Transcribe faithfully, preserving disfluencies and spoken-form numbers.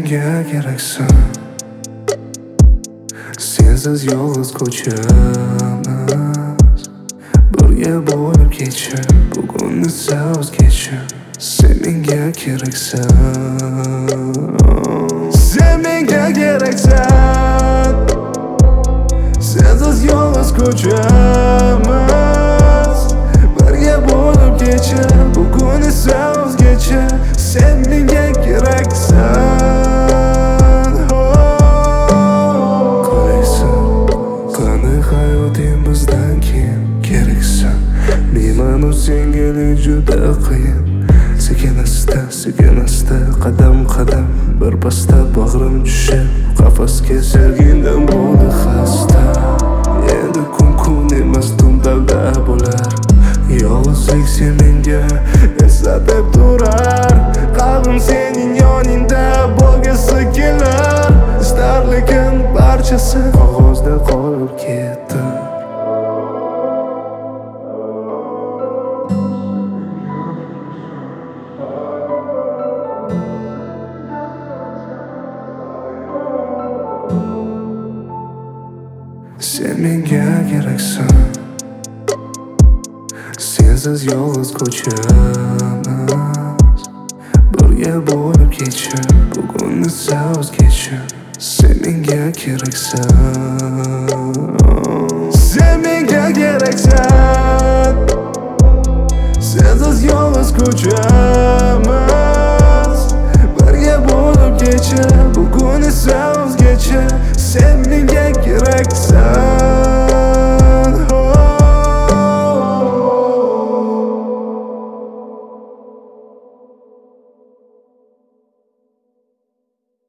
menga keraksan. Sensiz yolg'iz ko'chamiz. Birga bo'lib kecha bugun esa o'zgacha. Sen menga keraksan. Sen menga keraksan. Sensiz yolg'iz ko'chamiz. Birga bo'lib kecha bugun esa o'zgacha. Sen menga keraksan. Qaraysan, qani hayoting bizdan keyin keraksan. Bilmadim senga juda qiyin. Sekin asta, sekin asta, qadam qadam bir pasta bag'rim tushib qafasga sergindan bo'ldi xasta. Endi kun kun emas tundalda bo'lar. Yolg'izlik sen menga eslatib turar. Qalbim sening yoningda bo'lgisi kelar. Istar lekin barchasi qog'ozda qolib ketdi. Sen menga keraksan. Sensiz yolg'iz ko'chamiz. Birga bo'lib kecha bugun esa o'zgacha. Sen menga keraksan. Sen menga keraksan. Sensiz yolg'iz ko'chamiz. Birga bo'lib kecha bugun esa o'zgacha. Sen menga